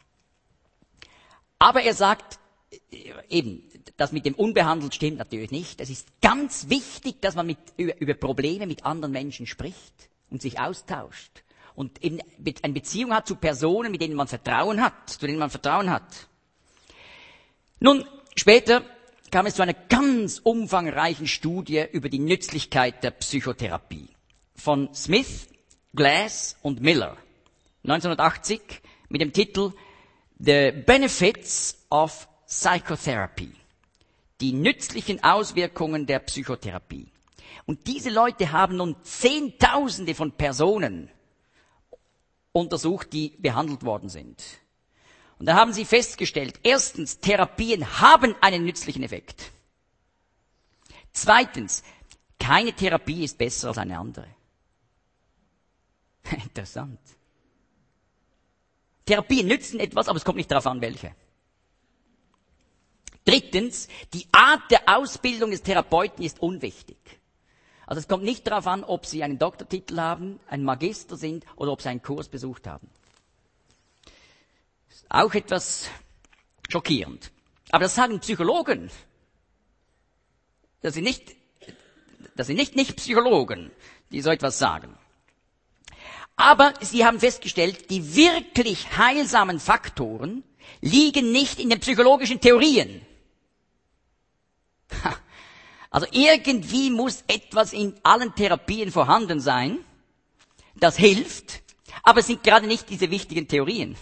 Aber er sagt, eben, das mit dem Unbehandelt stimmt natürlich nicht. Es ist ganz wichtig, dass man mit, über, über Probleme mit anderen Menschen spricht und sich austauscht. Und eben eine Beziehung hat zu Personen, mit denen man Vertrauen hat, zu denen man Vertrauen hat. Nun, später kam es zu einer ganz umfangreichen Studie über die Nützlichkeit der Psychotherapie von Smith, Glass und Miller neunzehnhundertachtzig mit dem Titel The Benefits of Psychotherapy. Die nützlichen Auswirkungen der Psychotherapie. Und diese Leute haben nun Zehntausende von Personen untersucht, die behandelt worden sind. Und da haben sie festgestellt, erstens, Therapien haben einen nützlichen Effekt. Zweitens, keine Therapie ist besser als eine andere. Interessant. Therapien nützen etwas, aber es kommt nicht darauf an, welche. Drittens, die Art der Ausbildung des Therapeuten ist unwichtig. Also es kommt nicht darauf an, ob Sie einen Doktortitel haben, ein Magister sind oder ob Sie einen Kurs besucht haben. Das ist auch etwas schockierend. Aber das sagen Psychologen. Das sind nicht, das sind nicht Nicht-Psychologen, die so etwas sagen. Aber sie haben festgestellt, die wirklich heilsamen Faktoren liegen nicht in den psychologischen Theorien. Also irgendwie muss etwas in allen Therapien vorhanden sein, das hilft, aber es sind gerade nicht diese wichtigen Theorien.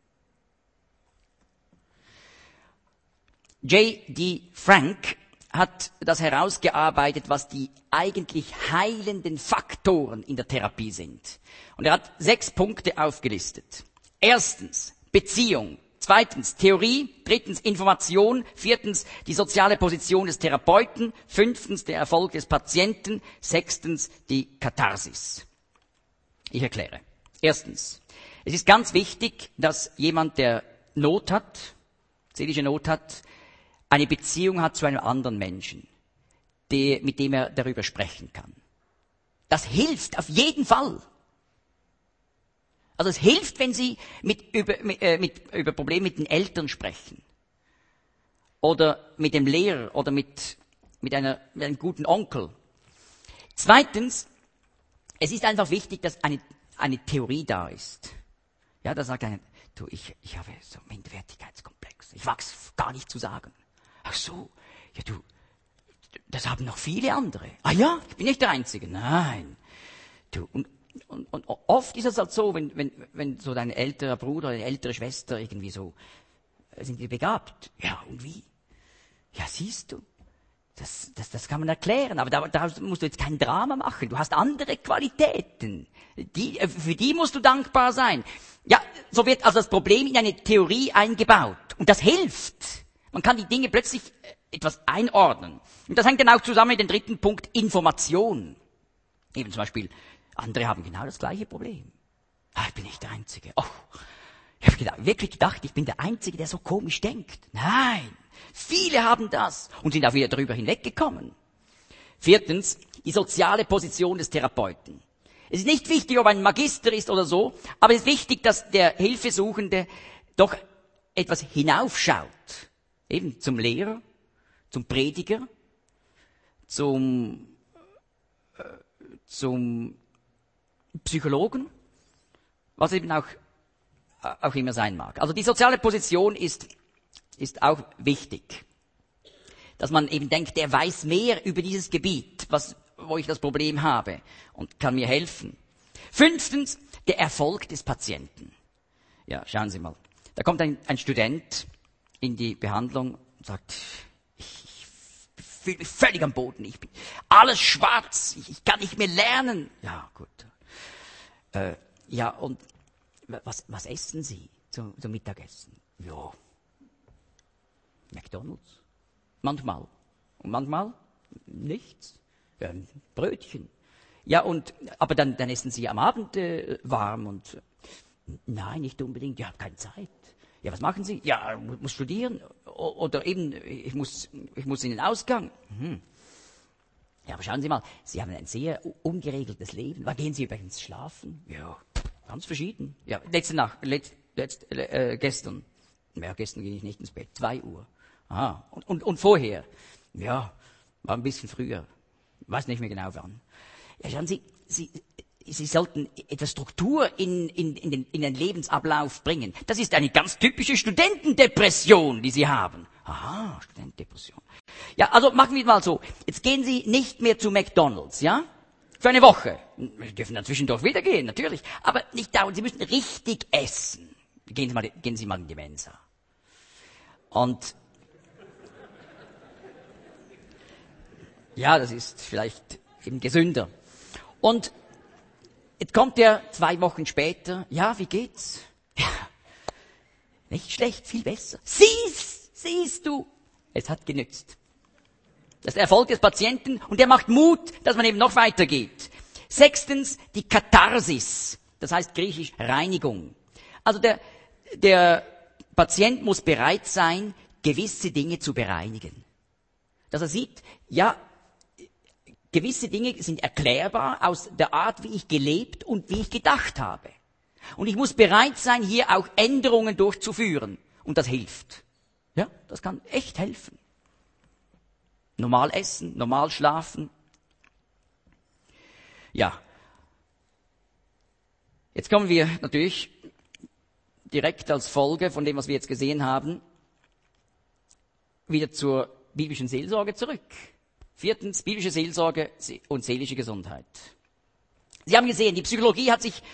J D Frank hat das herausgearbeitet, was die eigentlich heilenden Faktoren in der Therapie sind. Und er hat sechs Punkte aufgelistet. Erstens, Beziehung. Zweitens, Theorie. Drittens, Information. Viertens, die soziale Position des Therapeuten. Fünftens, der Erfolg des Patienten. Sechstens, die Katharsis. Ich erkläre. Erstens, es ist ganz wichtig, dass jemand, der Not hat, seelische Not hat, eine Beziehung hat zu einem anderen Menschen, die, mit dem er darüber sprechen kann. Das hilft auf jeden Fall. Also es hilft, wenn Sie mit, über, mit, äh, mit, über Probleme mit den Eltern sprechen. Oder mit dem Lehrer oder mit, mit, einer, mit einem guten Onkel. Zweitens, es ist einfach wichtig, dass eine, eine Theorie da ist. Ja, da sagt einer, du, ich, ich habe so einen Minderwertigkeitskomplex. Ich wag's gar nicht zu sagen. Ach so, ja du, das haben noch viele andere. Ah ja, ich bin nicht der Einzige. Nein. Du, und, und, und oft ist es halt so, wenn, wenn, wenn so dein älterer Bruder oder deine ältere Schwester irgendwie so, sind die begabt. Ja, und wie? Ja, siehst du, das, das, das kann man erklären, aber da, da musst du jetzt kein Drama machen. Du hast andere Qualitäten. Die, für die musst du dankbar sein. Ja, so wird also das Problem in eine Theorie eingebaut. Und das hilft. Man kann die Dinge plötzlich etwas einordnen. Und das hängt dann auch zusammen mit dem dritten Punkt, Information. Eben zum Beispiel, andere haben genau das gleiche Problem. Ah, ich bin nicht der Einzige. Oh, ich habe gedacht, wirklich gedacht, ich bin der Einzige, der so komisch denkt. Nein, viele haben das und sind auch wieder darüber hinweggekommen. Viertens, die soziale Position des Therapeuten. Es ist nicht wichtig, ob ein Magister ist oder so, aber es ist wichtig, dass der Hilfesuchende doch etwas hinaufschaut. Eben zum Lehrer, zum Prediger, zum, äh, zum Psychologen, was eben auch, auch immer sein mag. Also die soziale Position ist, ist auch wichtig. Dass man eben denkt, der weiß mehr über dieses Gebiet, was, wo ich das Problem habe und kann mir helfen. Fünftens, der Erfolg des Patienten. Ja, schauen Sie mal. Da kommt ein, ein Student in die Behandlung und sagt, ich, ich fühle mich völlig am Boden, ich bin alles schwarz, ich, ich kann nicht mehr lernen. Ja, gut. Äh, ja, und was, was essen Sie zum, zum Mittagessen? Ja, McDonald's. Manchmal. Und manchmal nichts. Ja, ein Brötchen. Ja, und, aber dann, dann essen Sie am Abend äh, warm und, äh, nein, nicht unbedingt, ich habe keine Zeit. Ja, was machen Sie? Ja, ich muss studieren. Oder eben, ich muss, ich muss in den Ausgang. Hm. Ja, aber schauen Sie mal, Sie haben ein sehr ungeregeltes Leben. Wann gehen Sie übrigens schlafen? Ja, ganz verschieden. Ja, letzte Nacht, letzt, letzt, äh, gestern. Ja, gestern ging ich nicht ins Bett. Zwei Uhr. Ah, und, und, und vorher? Ja, war ein bisschen früher. Weiß nicht mehr genau wann. Ja, schauen Sie, Sie, Sie sollten etwas Struktur in, in, in, den, in den Lebensablauf bringen. Das ist eine ganz typische Studentendepression, die Sie haben. Aha, Studentendepression. Ja, also machen wir mal so. Jetzt gehen Sie nicht mehr zu McDonald's, ja? Für eine Woche. Sie dürfen dann zwischendurch wieder gehen, natürlich. Aber nicht dauernd. Sie müssen richtig essen. Gehen Sie mal, gehen Sie mal in die Mensa. Und, ja, das ist vielleicht eben gesünder. Und, jetzt kommt er zwei Wochen später. Ja, wie geht's? Ja, nicht schlecht, viel besser. Siehst, siehst du. Es hat genützt. Das ist der Erfolg des Patienten und der macht Mut, dass man eben noch weitergeht. Sechstens, die Katharsis. Das heißt griechisch Reinigung. Also der, der Patient muss bereit sein, gewisse Dinge zu bereinigen. Dass er sieht, ja, gewisse Dinge sind erklärbar aus der Art, wie ich gelebt und wie ich gedacht habe. Und ich muss bereit sein, hier auch Änderungen durchzuführen. Und das hilft. Ja, das kann echt helfen. Normal essen, normal schlafen. Ja. Jetzt kommen wir natürlich direkt als Folge von dem, was wir jetzt gesehen haben, wieder zur biblischen Seelsorge zurück. Viertens, biblische Seelsorge und seelische Gesundheit. Sie haben gesehen, die Psychologie hat sich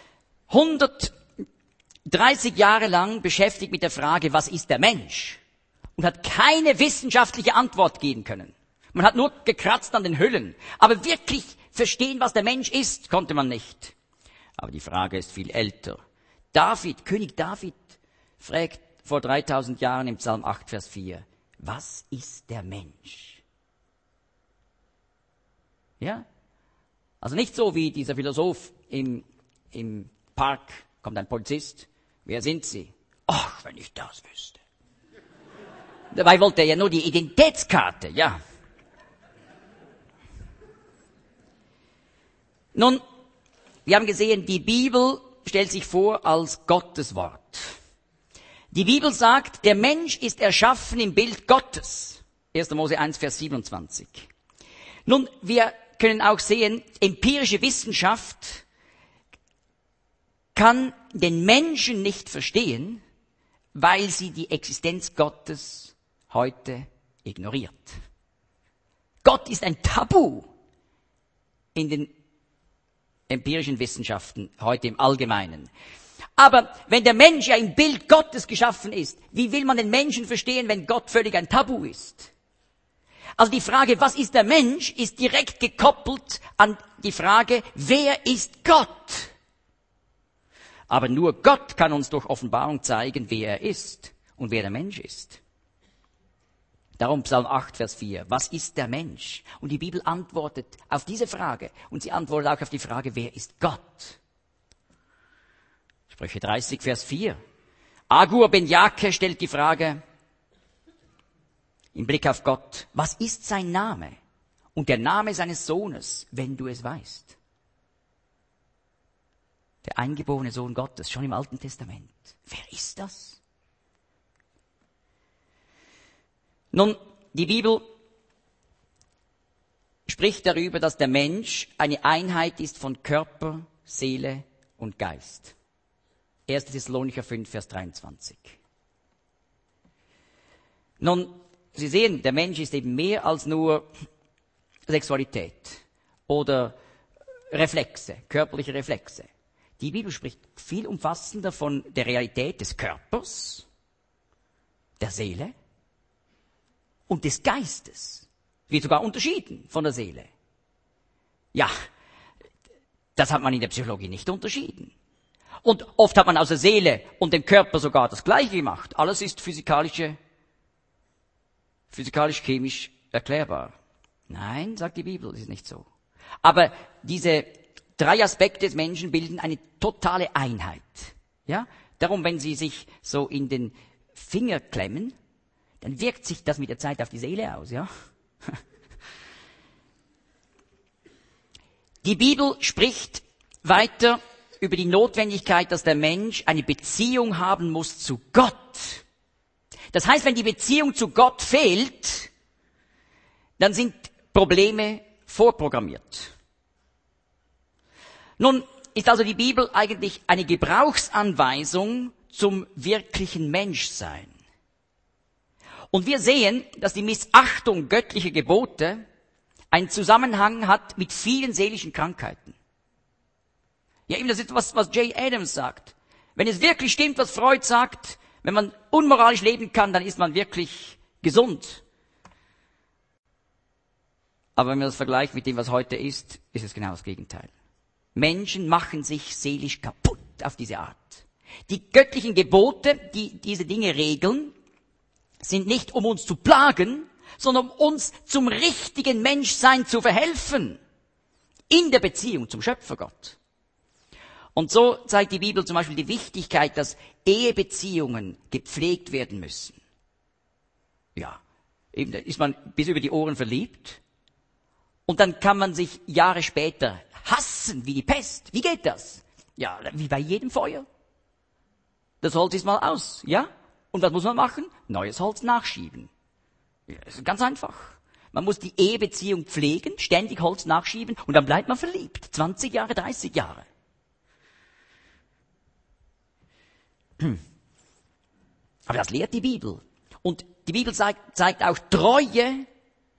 hundertdreißig Jahre lang beschäftigt mit der Frage, was ist der Mensch? Und hat keine wissenschaftliche Antwort geben können. Man hat nur gekratzt an den Hüllen. Aber wirklich verstehen, was der Mensch ist, konnte man nicht. Aber die Frage ist viel älter. David, König David, fragt vor dreitausend Jahren im Psalm acht, Vers vier, was ist der Mensch? Ja? Also nicht so wie dieser Philosoph im, im Park, kommt ein Polizist. Wer sind Sie? Ach, wenn ich das wüsste. Dabei wollte er ja nur die Identitätskarte, ja. Nun, wir haben gesehen, die Bibel stellt sich vor als Gottes Wort. Die Bibel sagt, der Mensch ist erschaffen im Bild Gottes. erster Mose eins, Vers siebenundzwanzig. Nun, wir können auch sehen, empirische Wissenschaft kann den Menschen nicht verstehen, weil sie die Existenz Gottes heute ignoriert. Gott ist ein Tabu in den empirischen Wissenschaften heute im Allgemeinen. Aber wenn der Mensch ja im Bild Gottes geschaffen ist, wie will man den Menschen verstehen, wenn Gott völlig ein Tabu ist? Also die Frage, was ist der Mensch, ist direkt gekoppelt an die Frage, wer ist Gott? Aber nur Gott kann uns durch Offenbarung zeigen, wer er ist und wer der Mensch ist. Darum Psalm acht, Vers vier. Was ist der Mensch? Und die Bibel antwortet auf diese Frage. Und sie antwortet auch auf die Frage, wer ist Gott? Sprüche dreißig, Vers vier. Agur ben Jake stellt die Frage im Blick auf Gott. Was ist sein Name? Und der Name seines Sohnes, wenn du es weißt. Der eingeborene Sohn Gottes, schon im Alten Testament. Wer ist das? Nun, die Bibel spricht darüber, dass der Mensch eine Einheit ist von Körper, Seele und Geist. erster Thessalonicher fünf, Vers dreiundzwanzig. Nun, Sie sehen, der Mensch ist eben mehr als nur Sexualität oder Reflexe, körperliche Reflexe. Die Bibel spricht viel umfassender von der Realität des Körpers, der Seele und des Geistes. Wird sogar unterschieden von der Seele. Ja, das hat man in der Psychologie nicht unterschieden. Und oft hat man aus der Seele und dem Körper sogar das Gleiche gemacht. Alles ist physikalische, physikalisch-chemisch erklärbar. Nein, sagt die Bibel, das ist nicht so. Aber diese drei Aspekte des Menschen bilden eine totale Einheit. Ja? Darum, wenn Sie sich so in den Finger klemmen, dann wirkt sich das mit der Zeit auf die Seele aus, ja? Die Bibel spricht weiter über die Notwendigkeit, dass der Mensch eine Beziehung haben muss zu Gott. Das heißt, wenn die Beziehung zu Gott fehlt, dann sind Probleme vorprogrammiert. Nun ist also die Bibel eigentlich eine Gebrauchsanweisung zum wirklichen Menschsein. Und wir sehen, dass die Missachtung göttlicher Gebote einen Zusammenhang hat mit vielen seelischen Krankheiten. Ja, eben das ist was, was Jay Adams sagt. Wenn es wirklich stimmt, was Freud sagt, wenn man unmoralisch leben kann, dann ist man wirklich gesund. Aber wenn man das vergleicht mit dem, was heute ist, ist es genau das Gegenteil. Menschen machen sich seelisch kaputt auf diese Art. Die göttlichen Gebote, die diese Dinge regeln, sind nicht, um uns zu plagen, sondern um uns zum richtigen Menschsein zu verhelfen. In der Beziehung zum Schöpfergott. Und so zeigt die Bibel zum Beispiel die Wichtigkeit, dass Ehebeziehungen gepflegt werden müssen. Ja, eben, da ist man bis über die Ohren verliebt. Und dann kann man sich Jahre später hassen wie die Pest. Wie geht das? Ja, wie bei jedem Feuer. Das Holz ist mal aus, ja? Und was muss man machen? Neues Holz nachschieben. Ja, das ist ganz einfach. Man muss die Ehebeziehung pflegen, ständig Holz nachschieben und dann bleibt man verliebt. zwanzig Jahre, dreißig Jahre. Aber das lehrt die Bibel. Und die Bibel zeigt, zeigt auch, Treue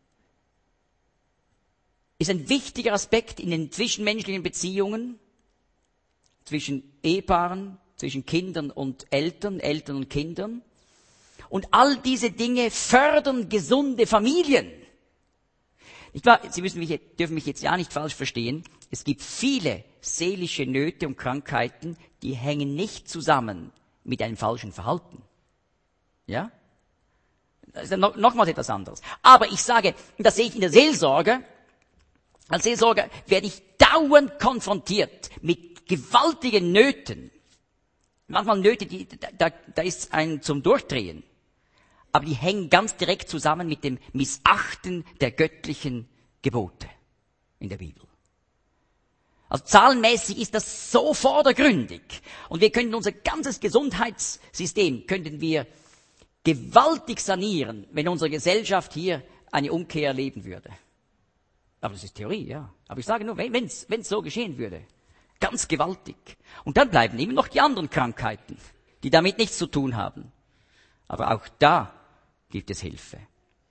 ist ein wichtiger Aspekt in den zwischenmenschlichen Beziehungen, zwischen Ehepaaren, zwischen Kindern und Eltern, Eltern und Kindern. Und all diese Dinge fördern gesunde Familien. Ich war, Sie müssen mich, dürfen mich jetzt ja nicht falsch verstehen. Es gibt viele seelische Nöte und Krankheiten, die hängen nicht zusammen mit einem falschen Verhalten. Ja? Das ist ja noch, nochmals etwas anderes. Aber ich sage, das sehe ich in der Seelsorge. Als Seelsorger werde ich dauernd konfrontiert mit gewaltigen Nöten. Manchmal Nöte, die, da, da ist ein zum Durchdrehen. Aber die hängen ganz direkt zusammen mit dem Missachten der göttlichen Gebote in der Bibel. Also zahlenmäßig ist das so vordergründig. Und wir können unser ganzes Gesundheitssystem, könnten wir gewaltig sanieren, wenn unsere Gesellschaft hier eine Umkehr erleben würde. Aber das ist Theorie, ja. Aber ich sage nur, wenn es so geschehen würde, ganz gewaltig. Und dann bleiben immer noch die anderen Krankheiten, die damit nichts zu tun haben. Aber auch da gibt es Hilfe.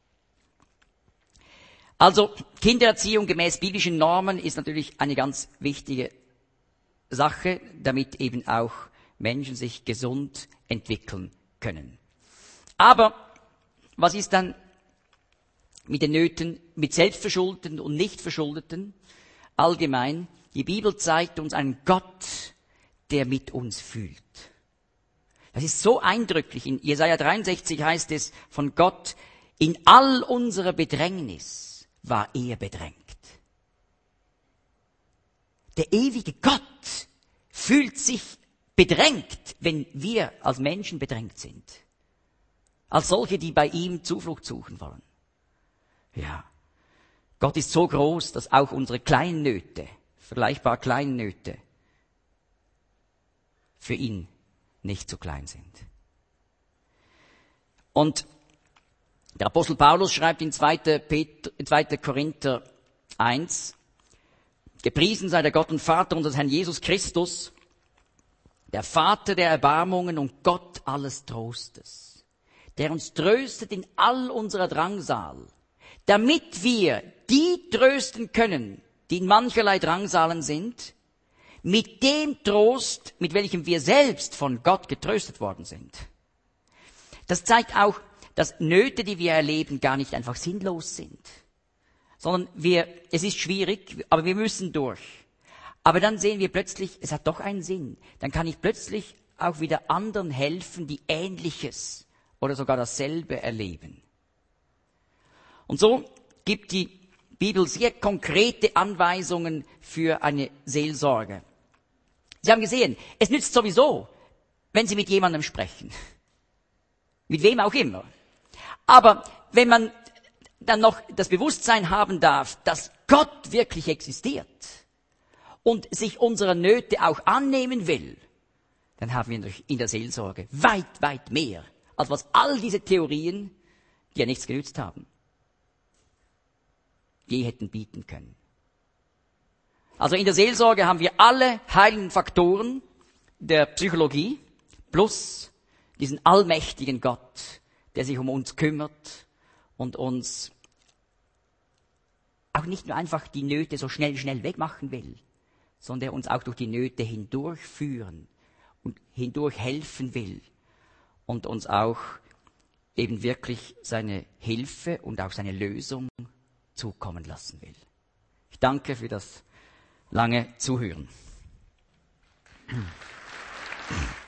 Also Kindererziehung gemäß biblischen Normen ist natürlich eine ganz wichtige Sache, damit eben auch Menschen sich gesund entwickeln können. Aber was ist dann mit den Nöten, mit Selbstverschuldeten und Nichtverschuldeten? Allgemein, die Bibel zeigt uns einen Gott, der mit uns fühlt. Das ist so eindrücklich. In Jesaja dreiundsechzig heißt es von Gott, in all unserer Bedrängnis war er bedrängt. Der ewige Gott fühlt sich bedrängt, wenn wir als Menschen bedrängt sind. Als solche, die bei ihm Zuflucht suchen wollen. Ja, Gott ist so groß, dass auch unsere kleinen Nöte, vergleichbar kleinen Nöte, für ihn nicht zu klein sind. Und der Apostel Paulus schreibt in zweiter Korinther eins, gepriesen sei der Gott und Vater unseres Herrn Jesus Christus, der Vater der Erbarmungen und Gott alles Trostes, der uns tröstet in all unserer Drangsal, damit wir die trösten können, die in mancherlei Drangsalen sind, mit dem Trost, mit welchem wir selbst von Gott getröstet worden sind. Das zeigt auch, dass Nöte, die wir erleben, gar nicht einfach sinnlos sind, sondern wir, es ist schwierig, aber wir müssen durch. Aber dann sehen wir plötzlich, es hat doch einen Sinn. Dann kann ich plötzlich auch wieder anderen helfen, die Ähnliches oder sogar dasselbe erleben. Und so gibt die Bibel sehr konkrete Anweisungen für eine Seelsorge. Sie haben gesehen, es nützt sowieso, wenn Sie mit jemandem sprechen. Mit wem auch immer. Aber wenn man dann noch das Bewusstsein haben darf, dass Gott wirklich existiert und sich unserer Nöte auch annehmen will, dann haben wir in der Seelsorge weit, weit mehr, als was all diese Theorien, die ja nichts genützt haben, je hätten bieten können. Also in der Seelsorge haben wir alle heiligen Faktoren der Psychologie plus diesen allmächtigen Gott, der sich um uns kümmert und uns auch nicht nur einfach die Nöte so schnell, schnell wegmachen will, sondern der uns auch durch die Nöte hindurchführen und hindurch helfen will und uns auch eben wirklich seine Hilfe und auch seine Lösung zukommen lassen will. Ich danke für das lange Zuhören.